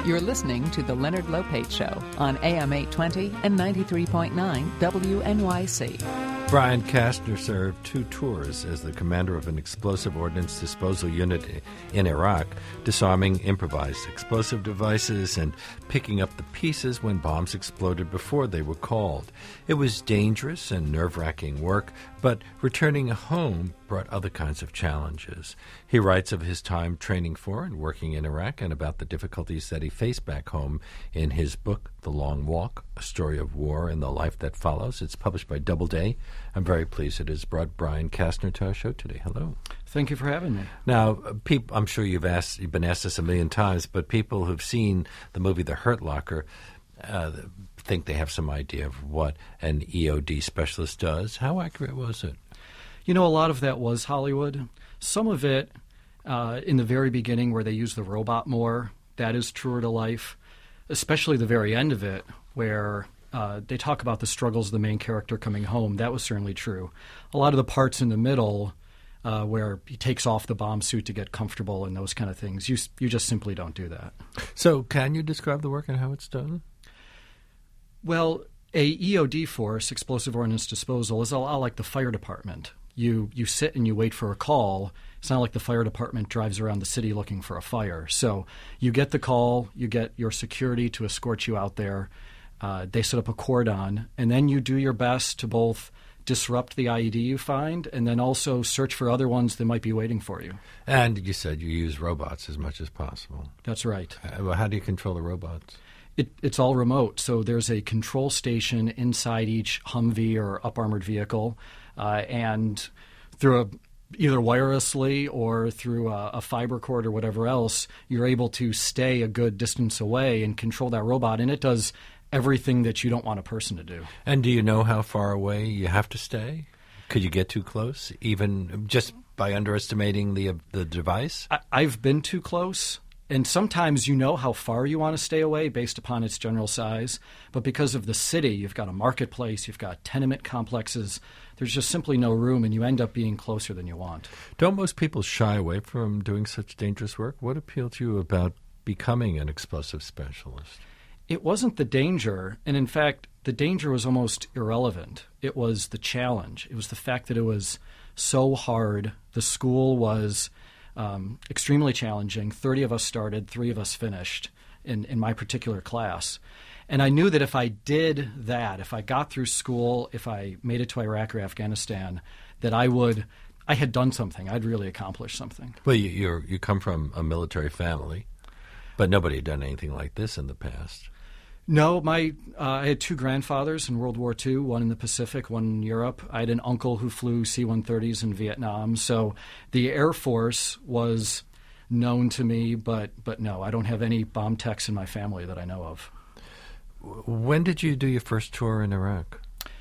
You're listening to The Leonard Lopate Show on AM 820 and 93.9 WNYC. Brian Kastner served 2 tours as the commander of an explosive ordnance disposal unit in Iraq, disarming improvised explosive devices and picking up the pieces when bombs exploded before they were called. It was dangerous and nerve-wracking work, but returning home brought other kinds of challenges. He writes of his time training for and working in Iraq and about the difficulties that he faced back home in his book, The Long Walk, A Story of War and the Life That Follows. It's published by Doubleday. I'm very pleased it has brought Brian Kastner to our show today. Hello. Thank you for having me. Now, I'm sure you've been asked this a million times, but people who've seen the movie The Hurt Locker think they have some idea of what an EOD specialist does. How accurate was it? You know, a lot of that was Hollywood. Some of it, in the very beginning where they use the robot more, that is truer to life, especially the very end of it where they talk about the struggles of the main character coming home. That was certainly true. A lot of the parts in the middle where he takes off the bomb suit to get comfortable and those kind of things, you just simply don't do that. So can you describe the work and how it's done? Well, a EOD force, Explosive Ordnance Disposal, is a lot like the fire department. You sit and you wait for a call. It's not like the fire department drives around the city looking for a fire. So you get the call, you get your security to escort you out there. They set up a cordon, and then you do your best to both disrupt the IED you find and then also search for other ones that might be waiting for you. And you said you use robots as much as possible. That's right. How do you control the robots? It's all remote. So there's a control station inside each Humvee or up-armored vehicle, and through either wirelessly or through a fiber cord or whatever else, you're able to stay a good distance away and control that robot, and it does everything that you don't want a person to do. And do you know how far away you have to stay? Could you get too close, even just by underestimating the device? I've been too close. And sometimes you know how far you want to stay away based upon its general size. But because of the city, you've got a marketplace, you've got tenement complexes, there's just simply no room, and you end up being closer than you want. Don't most people shy away from doing such dangerous work? What appealed to you about becoming an explosive specialist? It wasn't the danger. And in fact, the danger was almost irrelevant. It was the challenge. It was the fact that it was so hard. The school was extremely challenging. 30 of us started, 3 of us finished in my particular class. And I knew that if I did that, if I got through school, if I made it to Iraq or Afghanistan, that I had done something. I'd really accomplished something. Well, you come from a military family, but nobody had done anything like this in the past. No, I had 2 grandfathers in World War II, one in the Pacific, one in Europe. I had an uncle who flew C-130s in Vietnam. So the Air Force was known to me, but no, I don't have any bomb techs in my family that I know of. When did you do your first tour in Iraq?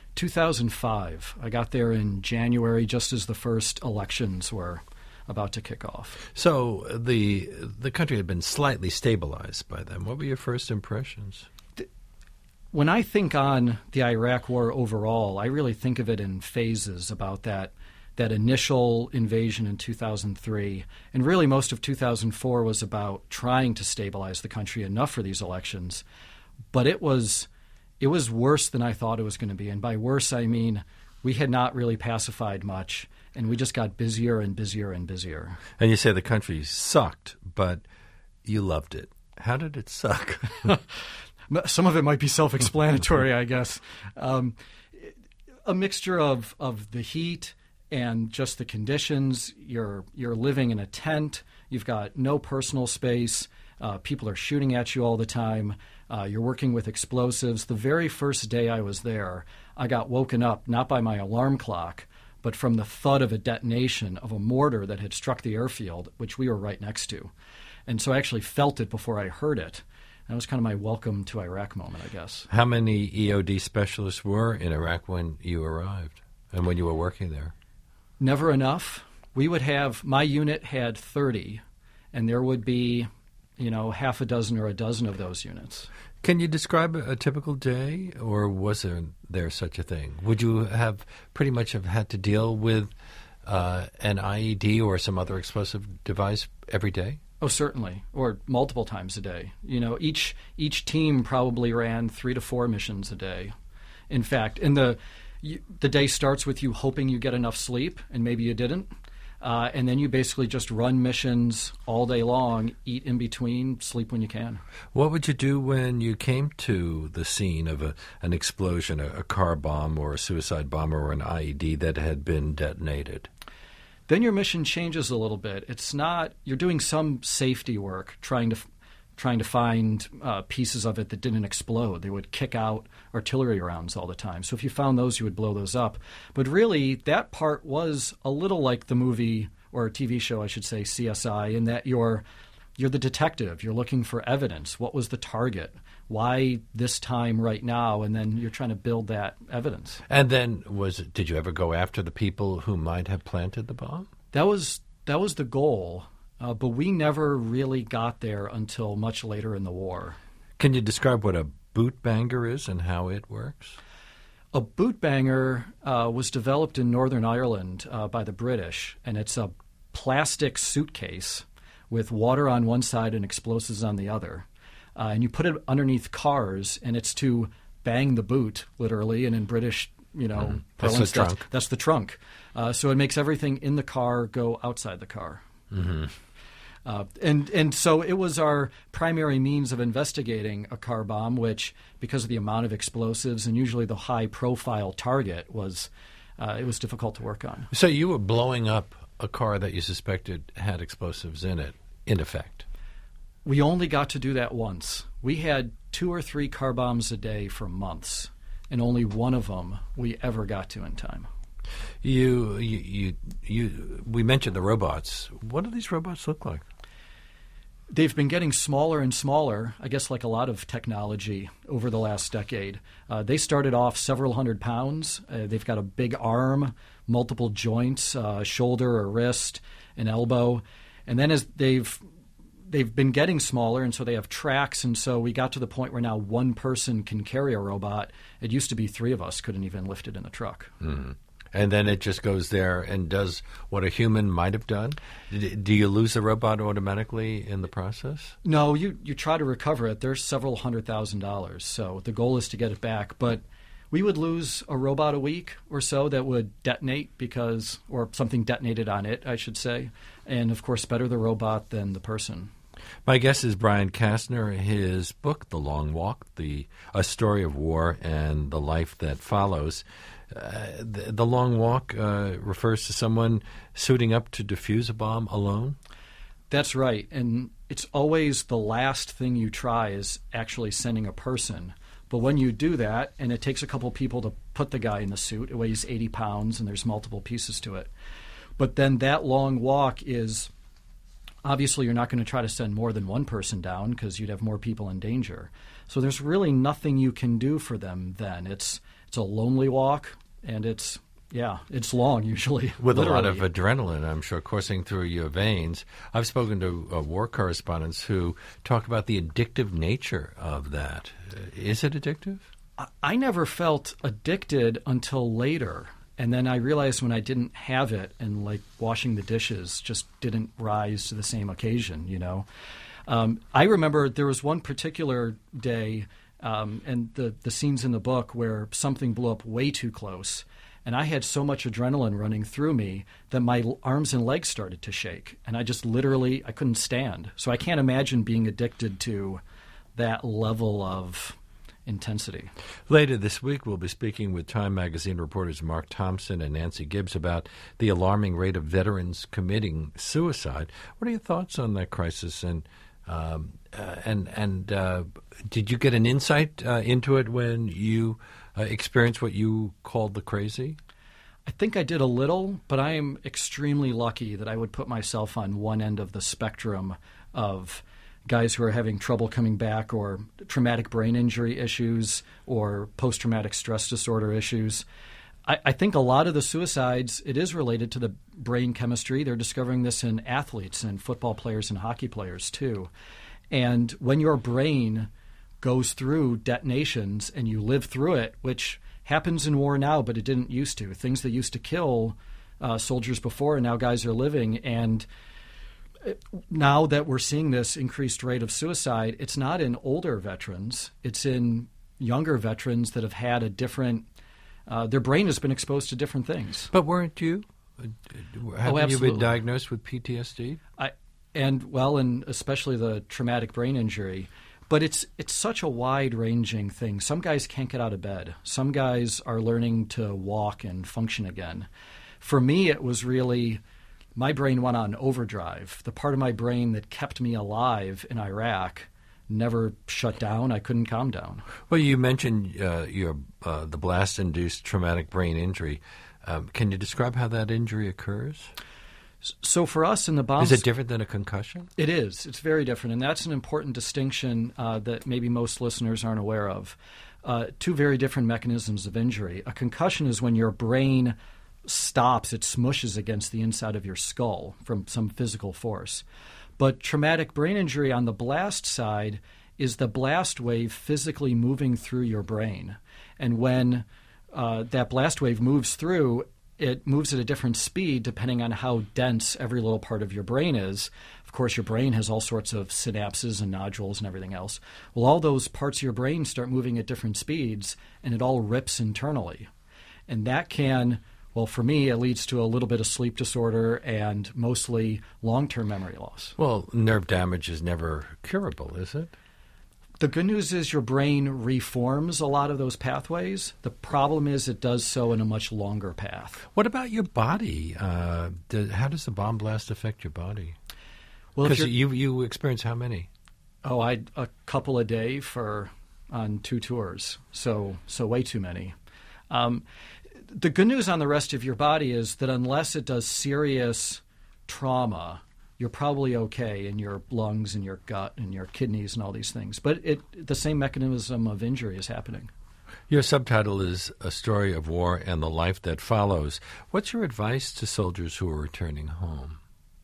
2005. I got there in January, just as the first elections were about to kick off. So the country had been slightly stabilized by then. What were your first impressions? When I think on the Iraq War overall, I really think of it in phases about that initial invasion in 2003. And really most of 2004 was about trying to stabilize the country enough for these elections. But it was worse than I thought it was going to be. And by worse, I mean we had not really pacified much, and we just got busier and busier and busier. And you say the country sucked, but you loved it. How did it suck? Some of it might be self-explanatory, I guess. A mixture of the heat and just the conditions. You're living in a tent. You've got no personal space. People are shooting at you all the time. You're working with explosives. The very first day I was there, I got woken up not by my alarm clock, but from the thud of a detonation of a mortar that had struck the airfield, which we were right next to. And so I actually felt it before I heard it. That was kind of my welcome to Iraq moment, I guess. How many EOD specialists were in Iraq when you arrived and when you were working there? Never enough. My unit had 30, and there would be, half a dozen or a dozen of those units. Can you describe a typical day, or was there such a thing? Would you have pretty much have had to deal with an IED or some other explosive device every day? Oh, certainly, or multiple times a day. Each team probably ran 3 to 4 missions a day. In fact, the day starts with you hoping you get enough sleep, and maybe you didn't. And then you basically just run missions all day long, eat in between, sleep when you can. What would you do when you came to the scene of an explosion, a car bomb or a suicide bomb or an IED that had been detonated? Then your mission changes a little bit. It's not – you're doing some safety work, trying to find pieces of it that didn't explode. They would kick out artillery rounds all the time. So if you found those, you would blow those up. But really, that part was a little like the movie or TV show, I should say, CSI, in that you're the detective. You're looking for evidence. What was the target? Why this time right now? And then you're trying to build that evidence. And then did you ever go after the people who might have planted the bomb? That was the goal. But we never really got there until much later in the war. Can you describe what a boot banger is and how it works? A boot banger was developed in Northern Ireland by the British, and it's a plastic suitcase with water on one side and explosives on the other. And you put it underneath cars, and it's to bang the boot, literally, and in British That's the trunk. That's the trunk. So it makes everything in the car go outside the car. Mm-hmm. And so it was our primary means of investigating a car bomb, which, because of the amount of explosives and usually the high-profile target, it was difficult to work on. So you were blowing up a car that you suspected had explosives in it, in effect. We only got to do that once. We had 2 or 3 car bombs a day for months, and only one of them we ever got to in time. We mentioned the robots. What do these robots look like? They've been getting smaller and smaller, I guess like a lot of technology over the last decade. They started off several hundred pounds. They've got a big arm, multiple joints, shoulder or wrist, an elbow. And then as they've been getting smaller, and so they have tracks, and so we got to the point where now one person can carry a robot. It used to be 3 of us couldn't even lift it in the truck. Mm-hmm. And then it just goes there and does what a human might have done? Do you lose the robot automatically in the process? No, you try to recover it. There's several $100,000, so the goal is to get it back. But we would lose a robot a week or so that would detonate or something detonated on it, I should say. And, of course, better the robot than the person. My guest is Brian Kastner. His book, The Long Walk, A Story of War and the Life That Follows. The Long Walk refers to someone suiting up to defuse a bomb alone? That's right. And it's always the last thing you try is actually sending a person. But when you do that, and it takes a couple people to put the guy in the suit, it weighs 80 pounds and there's multiple pieces to it. But then that long walk is, obviously you're not going to try to send more than one person down because you'd have more people in danger. So there's really nothing you can do for them then. It's a lonely walk, and it's long usually. With literally. A lot of adrenaline, I'm sure, coursing through your veins. I've spoken to war correspondents who talk about the addictive nature of that. Is it addictive? I never felt addicted until later. And then I realized when I didn't have it, and like washing the dishes just didn't rise to the same occasion, I remember there was one particular day, and the scenes in the book where something blew up way too close. And I had so much adrenaline running through me that my arms and legs started to shake. And I just literally, I couldn't stand. So I can't imagine being addicted to that level of intensity. Later this week, we'll be speaking with Time magazine reporters Mark Thompson and Nancy Gibbs about the alarming rate of veterans committing suicide. What are your thoughts on that crisis? And did you get an insight into it when you experienced what you called the crazy? I think I did a little, but I am extremely lucky that I would put myself on one end of the spectrum of guys who are having trouble coming back, or traumatic brain injury issues, or post-traumatic stress disorder issues. I think a lot of the suicides, it is related to the brain chemistry. They're discovering this in athletes and football players and hockey players too. And when your brain goes through detonations and you live through it, which happens in war now, but it didn't used to. Things that used to kill soldiers before, and now guys are living. And Now that we're seeing this increased rate of suicide, it's not in older veterans. It's in younger veterans that have had a different their brain has been exposed to different things. But weren't you? Haven't you been diagnosed with PTSD? And especially the traumatic brain injury. But it's such a wide-ranging thing. Some guys can't get out of bed. Some guys are learning to walk and function again. For me, it was really my brain went on overdrive. The part of my brain that kept me alive in Iraq never shut down. I couldn't calm down. Well, you mentioned the blast-induced traumatic brain injury. Can you describe how that injury occurs? So for us in the bombs... Is it different than a concussion? It is. It's very different, and that's an important distinction that maybe most listeners aren't aware of. Two very different mechanisms of injury. A concussion is when your brain stops, it smushes against the inside of your skull from some physical force. But traumatic brain injury on the blast side is the blast wave physically moving through your brain. And when that blast wave moves through, it moves at a different speed depending on how dense every little part of your brain is. Of course, your brain has all sorts of synapses and nodules and everything else. Well, all those parts of your brain start moving at different speeds, and it all rips internally. And that can... Well, for me, it leads to a little bit of sleep disorder and mostly long-term memory loss. Well, nerve damage is never curable, is it? The good news is your brain reforms a lot of those pathways. The problem is it does so in a much longer path. What about your body? How does the bomb blast affect your body? Well, because you experience how many? Oh, a couple a day on 2 tours, so way too many. The good news on the rest of your body is that unless it does serious trauma, you're probably okay in your lungs and your gut and your kidneys and all these things. But the same mechanism of injury is happening. Your subtitle is A Story of War and the Life That Follows. What's your advice to soldiers who are returning home?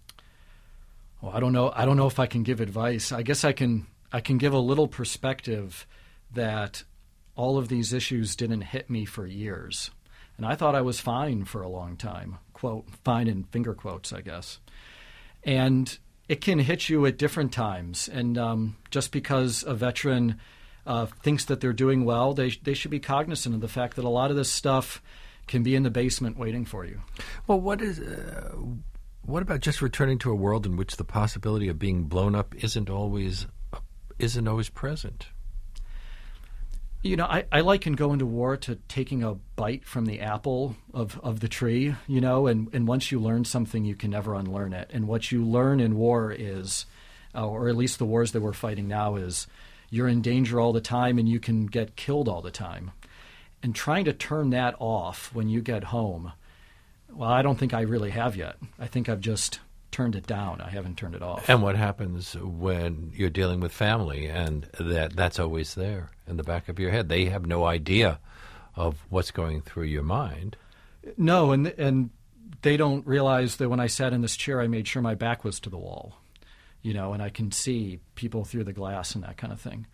Well, I don't know if I can give advice. I guess I can give a little perspective that all of these issues didn't hit me for years. And I thought I was fine for a long time. Quote, fine in finger quotes, I guess. And it can hit you at different times. And just because a veteran thinks that they're doing well, they should be cognizant of the fact that a lot of this stuff can be in the basement waiting for you. Well, what about just returning to a world in which the possibility of being blown up isn't always present? You know, I liken going to war to taking a bite from the apple of the tree, you know, and once you learn something, you can never unlearn it. And what you learn in war is, or at least the wars that we're fighting now, is you're in danger all the time and you can get killed all the time. And trying to turn that off when you get home, well, I don't think I really have yet. I think I've just turned it down. I haven't turned it off. And what happens when you're dealing with family and that's always there in the back of your head? They have no idea of what's going through your mind. No, and they don't realize that when I sat in this chair, I made sure my back was to the wall, you know, and I can see people through the glass and that kind of thing.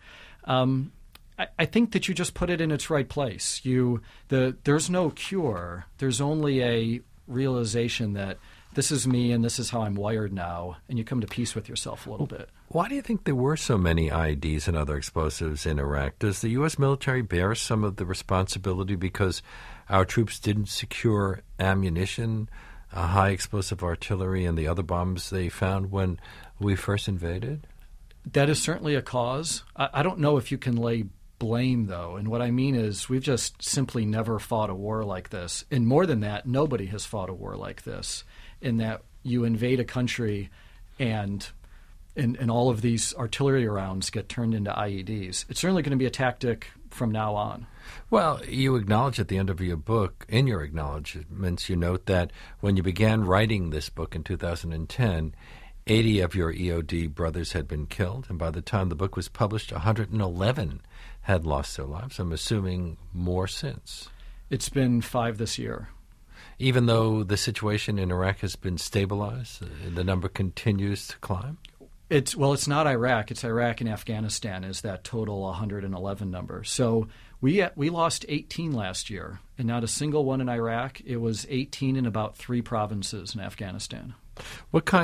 I think that you just put it in its right place. There's no cure. There's only a realization that this is me and this is how I'm wired now, and you come to peace with yourself a little bit. Why do you think there were so many IEDs and other explosives in Iraq? Does the U.S. military bear some of the responsibility because our troops didn't secure ammunition, high explosive artillery, and the other bombs they found when we first invaded? That is certainly a cause. I don't know if you can lay blame, though. And what I mean is we've just simply never fought a war like this. And more than that, nobody has fought a war like this, in that you invade a country and all of these artillery rounds get turned into IEDs. It's certainly going to be a tactic from now on. Well, you acknowledge at the end of your book, in your acknowledgments, you note that when you began writing this book in 2010, 80 of your EOD brothers had been killed, and by the time the book was published, 111 had lost their lives. I'm assuming more since. It's been 5 this year. Even though the situation in Iraq has been stabilized, the number continues to climb? It's not Iraq. It's Iraq and Afghanistan is that total 111 number. So we lost 18 last year, and not a single one in Iraq. It was 18 in about 3 provinces in Afghanistan. What kind of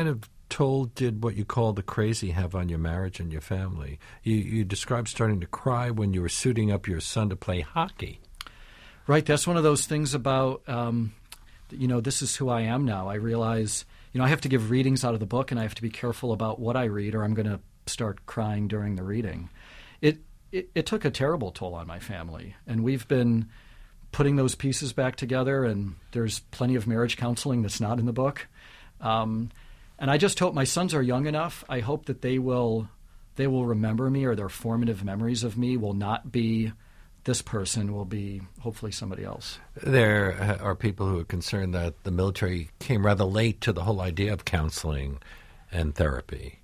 toll did what you call the crazy have on your marriage and your family? You described starting to cry when you were suiting up your son to play hockey. Right. That's one of those things about, this is who I am now. I realize, I have to give readings out of the book, and I have to be careful about what I read, or I'm going to start crying during the reading. It took a terrible toll on my family, and we've been putting those pieces back together, and there's plenty of marriage counseling that's not in the book. And I just hope my sons are young enough. I hope that they will remember me, or their formative memories of me will not be this person, will be hopefully somebody else. There are people who are concerned that the military came rather late to the whole idea of counseling and therapy.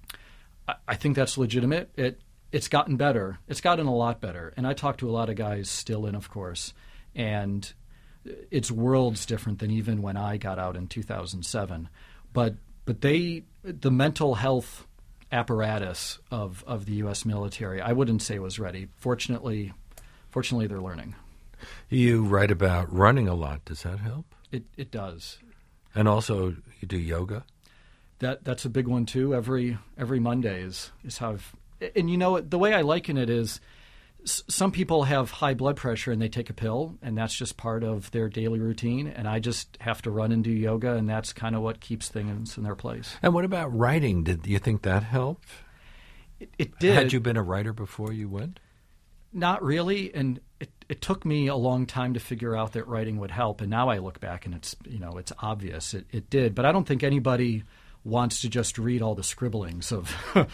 I think that's legitimate. It's gotten better. It's gotten a lot better. And I talk to a lot of guys still in, of course, and it's worlds different than even when I got out in 2007. But the mental health apparatus of the U.S. military, I wouldn't say was ready. Fortunately, they're learning. You write about running a lot. Does that help? It does. And also, you do yoga? That's a big one, too. Every Monday is how I've... And, the way I liken it is some people have high blood pressure and they take a pill, and that's just part of their daily routine. And I just have to run and do yoga, and that's kind of what keeps things in their place. And what about writing? Did you think that helped? It did. Had you been a writer before you went? Not really, and it took me a long time to figure out that writing would help. And now I look back and it's obvious it did. But I don't think anybody wants to just read all the scribblings of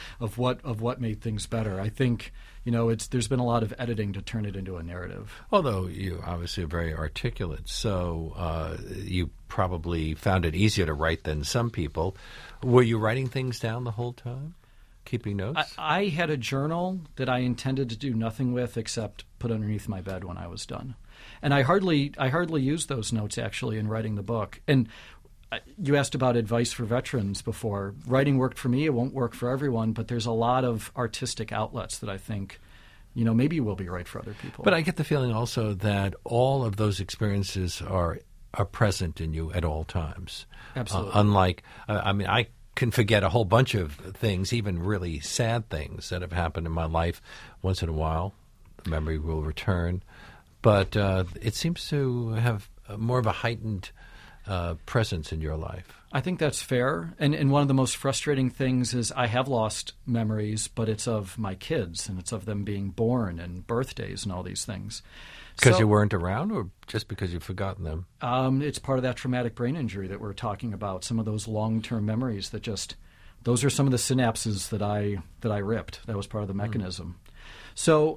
what made things better. I think there's been a lot of editing to turn it into a narrative. Although you obviously are very articulate, so you probably found it easier to write than some people. Were you writing things down the whole time? Keeping notes? I had a journal that I intended to do nothing with except put underneath my bed when I was done. And I hardly used those notes actually in writing the book. And you asked about advice for veterans before. Writing worked for me. It won't work for everyone, but there's a lot of artistic outlets that I think, maybe will be right for other people. But I get the feeling also that all of those experiences are present in you at all times. Absolutely. Unlike, I can forget a whole bunch of things, even really sad things that have happened in my life. Once in a while, the memory will return. But it seems to have more of a heightened presence in your life. I think that's fair. And one of the most frustrating things is I have lost memories, but it's of my kids, and it's of them being born and birthdays and all these things. Because you weren't around, or just because you've forgotten them? It's part of that traumatic brain injury that we're talking about, some of those long-term memories that those are some of the synapses that I ripped. That was part of the mechanism. So,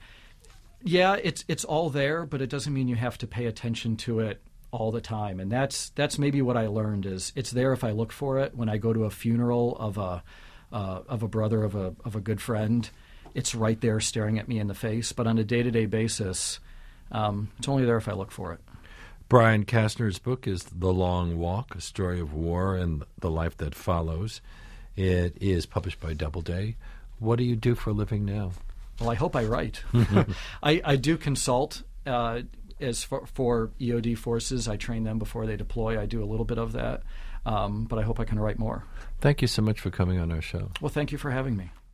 it's all there, but it doesn't mean you have to pay attention to it all the time. And that's maybe what I learned is it's there if I look for it. When I go to a funeral of a brother of a good friend, it's right there staring at me in the face. But on a day-to-day basis, it's only there if I look for it. Brian Kastner's book is The Long Walk, A Story of War and the Life That Follows. It is published by Doubleday. What do you do for a living now? Well, I hope I write. I do consult as for EOD forces. I train them before they deploy. I do a little bit of that, but I hope I can write more. Thank you so much for coming on our show. Well, thank you for having me.